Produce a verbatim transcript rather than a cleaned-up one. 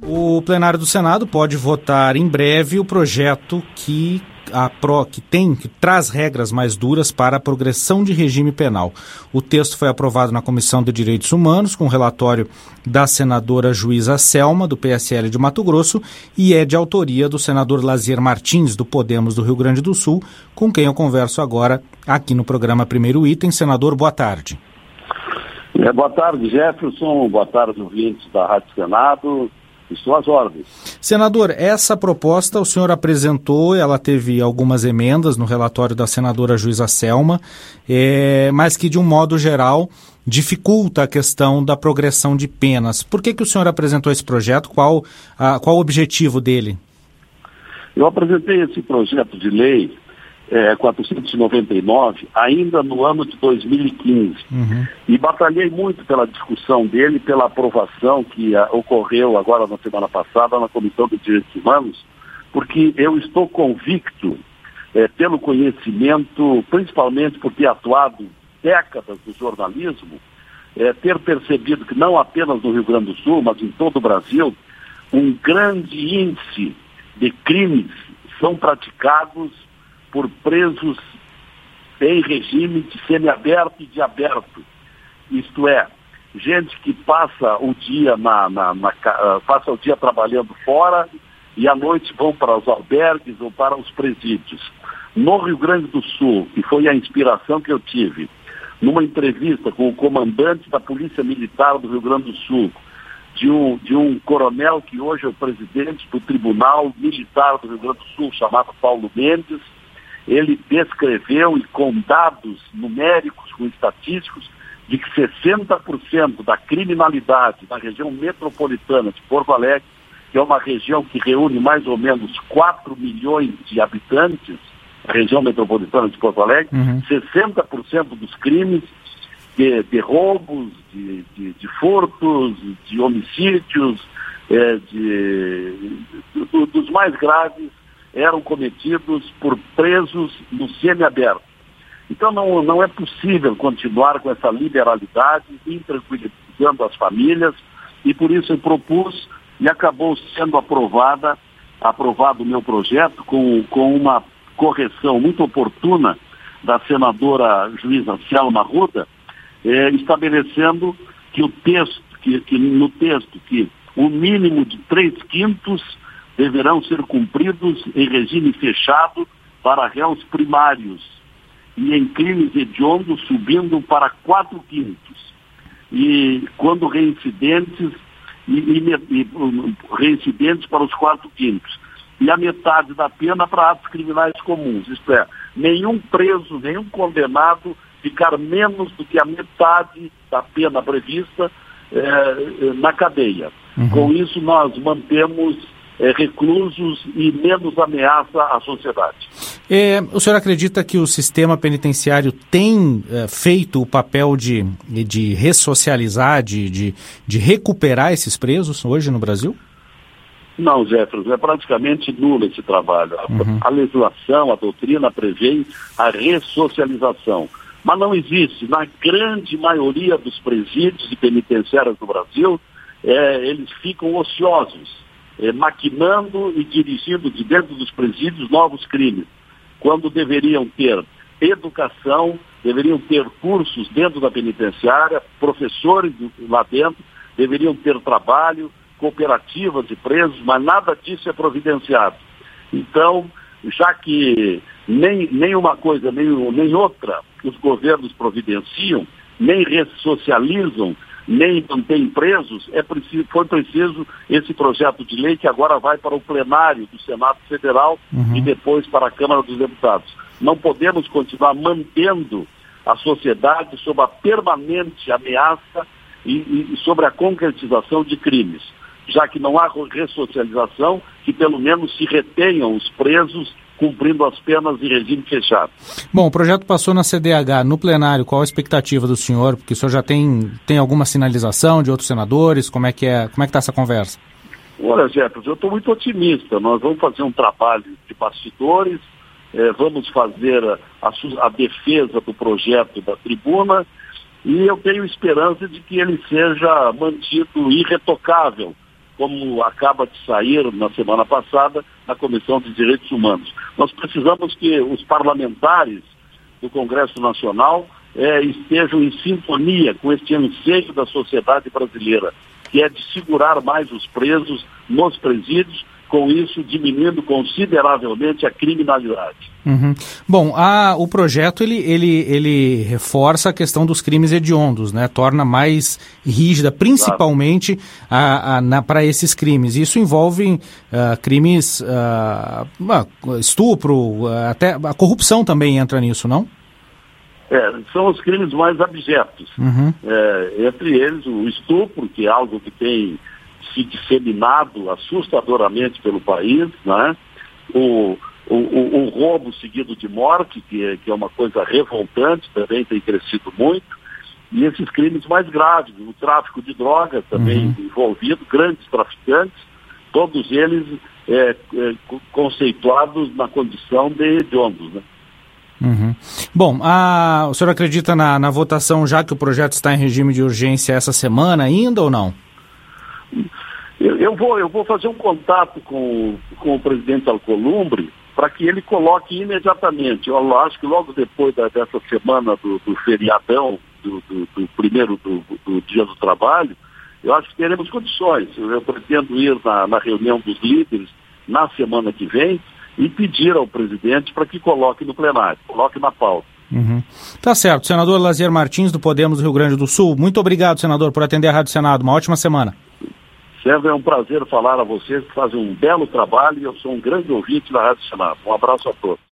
O plenário do Senado pode votar em breve o projeto que, a Pro, que, tem, que traz regras mais duras para a progressão de regime penal. O texto foi aprovado na Comissão de Direitos Humanos, com relatório da senadora juíza Selma, do P S L de Mato Grosso, e é de autoria do senador Lazier Martins, do Podemos do Rio Grande do Sul, com quem eu converso agora aqui no programa Primeiro Item. Senador, boa tarde. É, boa tarde, Jefferson. Boa tarde, ouvintes da Rádio Senado. Estou às ordens. Senador, essa proposta o senhor apresentou, ela teve algumas emendas no relatório da senadora juíza Selma, é, mas que, de um modo geral, dificulta a questão da progressão de penas. Por que que o senhor apresentou esse projeto? Qual, a, qual o objetivo dele? Eu apresentei esse projeto de lei é, quatrocentos e noventa e nove ainda no ano de dois mil e quinze. Uhum. E batalhei muito pela discussão dele, pela aprovação que a, ocorreu agora na semana passada na Comissão de Direitos Humanos, porque eu estou convicto, é, pelo conhecimento, principalmente por ter atuado décadas no jornalismo, é, ter percebido que não apenas no Rio Grande do Sul, mas em todo o Brasil, um grande índice de crimes são praticados por presos em regime de semiaberto e de aberto. Isto é, gente que passa o dia, na, na, na, passa o dia trabalhando fora e à noite vão para os albergues ou para os presídios. No Rio Grande do Sul, que foi a inspiração que eu tive, numa entrevista com o comandante da Polícia Militar do Rio Grande do Sul, de um, de um coronel que hoje é o presidente do Tribunal Militar do Rio Grande do Sul, chamado Paulo Mendes, ele descreveu, e com dados numéricos, com estatísticos, de que sessenta por cento da criminalidade na região metropolitana de Porto Alegre, que é uma região que reúne mais ou menos quatro milhões de habitantes, a região metropolitana de Porto Alegre, uhum. sessenta por cento dos crimes de, de roubos, de, de, de furtos, de homicídios, é, de, de, dos mais graves, eram cometidos por presos no semiaberto. Então não, não é possível continuar com essa liberalidade, intranquilizando as famílias, e por isso eu propus e acabou sendo aprovada, aprovado o meu projeto com, com uma correção muito oportuna da senadora juíza Selma Arruda, eh, estabelecendo que o texto, que, que no texto que o mínimo de três quintos deverão ser cumpridos em regime fechado para réus primários e em crimes hediondos subindo para quatro quintos. E quando reincidentes, e, e, e, reincidentes para os quatro quintos. E a metade da pena para atos criminais comuns. Isto é, nenhum preso, nenhum condenado ficar menos do que a metade da pena prevista eh, na cadeia. Uhum. Com isso nós mantemos É, reclusos e menos ameaça à sociedade. É, o senhor acredita que o sistema penitenciário tem é, feito o papel de, de ressocializar, de, de, de recuperar esses presos hoje no Brasil? Não, Jefferson, é praticamente nulo esse trabalho. Uhum. A, a legislação, a doutrina prevê a ressocialização, mas não existe. Na grande maioria dos presídios e penitenciários do Brasil, é, eles ficam ociosos. Eh, maquinando e dirigindo de dentro dos presídios novos crimes, quando deveriam ter educação, deveriam ter cursos dentro da penitenciária, professores lá dentro, deveriam ter trabalho, cooperativas de presos, mas nada disso é providenciado. Então, já que nem, nem uma coisa, nem, nem outra que os governos providenciam, nem ressocializam, nem mantém presos, é preciso, foi preciso esse projeto de lei que agora vai para o plenário do Senado Federal uhum. e depois para a Câmara dos Deputados. Não podemos continuar mantendo a sociedade sob a permanente ameaça e, e sobre a concretização de crimes, já que não há ressocialização, que pelo menos se retenham os presos cumprindo as penas em regime fechado. Bom, o projeto passou na C D H, no plenário, qual a expectativa do senhor? Porque o senhor já tem, tem alguma sinalização de outros senadores? Como é que é, como é que está essa conversa? Olha, Jefferson, eu estou muito otimista. Nós vamos fazer um trabalho de bastidores, eh, vamos fazer a, a defesa do projeto da tribuna e eu tenho esperança de que ele seja mantido irretocável como acaba de sair na semana passada na Comissão de Direitos Humanos. Nós precisamos que os parlamentares do Congresso Nacional é, estejam em sintonia com este anseio da sociedade brasileira, que é de segurar mais os presos nos presídios, com isso diminuindo consideravelmente a criminalidade. Uhum. Bom, a, o projeto ele, ele, ele reforça a questão dos crimes hediondos, né? Torna mais rígida, principalmente claro. para esses crimes. Isso envolve uh, crimes, uh, estupro, uh, até a corrupção também entra nisso, não? É, são os crimes mais abjetos. Uhum. É, entre eles o estupro, que é algo que tem se disseminado assustadoramente pelo país, né? o, o, o, o roubo seguido de morte, que é, que é uma coisa revoltante, também tem crescido muito, e esses crimes mais graves, o tráfico de drogas também uhum. envolvido, grandes traficantes, todos eles é, é, conceituados na condição de hediondos, né? Uhum. Bom, a, o senhor acredita na, na votação, já que o projeto está em regime de urgência essa semana ainda ou não? Eu, eu, vou, eu vou fazer um contato com, com o presidente Alcolumbre para que ele coloque imediatamente. Eu acho que logo depois da, dessa semana do, do feriadão, do, do, do primeiro do, do dia do trabalho, eu acho que teremos condições. Eu, eu pretendo ir na, na reunião dos líderes na semana que vem e pedir ao presidente para que coloque no plenário, coloque na pauta. Uhum. Tá certo. Senador Lazier Martins, do Podemos do Rio Grande do Sul, muito obrigado, senador, por atender a Rádio Senado. Uma ótima semana. Sempre é um prazer falar a vocês que fazem um belo trabalho e eu sou um grande ouvinte da Rádio Senado. Um abraço a todos.